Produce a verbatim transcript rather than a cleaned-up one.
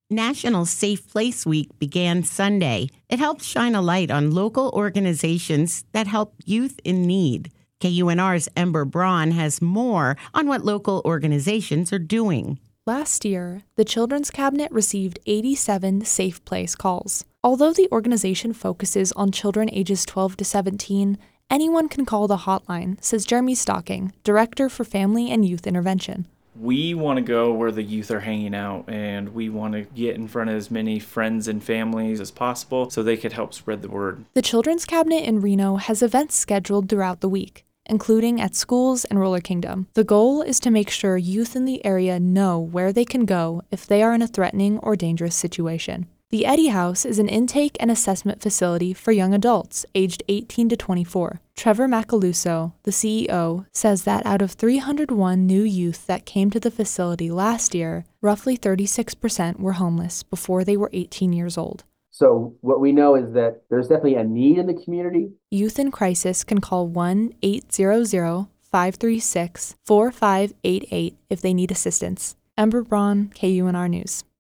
National Safe Place Week began Sunday. It helps shine a light on local organizations that help youth in need. K U N R's Ember Braun has more on what local organizations are doing. Last year, the Children's Cabinet received eighty-seven Safe Place calls. Although the organization focuses on children ages twelve to seventeen, anyone can call the hotline, says Jeremy Stocking, Director for Family and Youth Intervention. We want to go where the youth are hanging out, and we want to get in front of as many friends and families as possible so they could help spread the word. The Children's Cabinet in Reno has events scheduled throughout the week, including at schools and Roller Kingdom. The goal is to make sure youth in the area know where they can go if they are in a threatening or dangerous situation. The Eddy House is an intake and assessment facility for young adults aged eighteen to twenty-four. Trevor Macaluso, the C E O, says that out of three hundred one new youth that came to the facility last year, roughly thirty-six percent were homeless before they were eighteen years old. So what we know is that there's definitely a need in the community. Youth in crisis can call one eight hundred, five three six, four five eight eight if they need assistance. Ember Braun, K U N R News.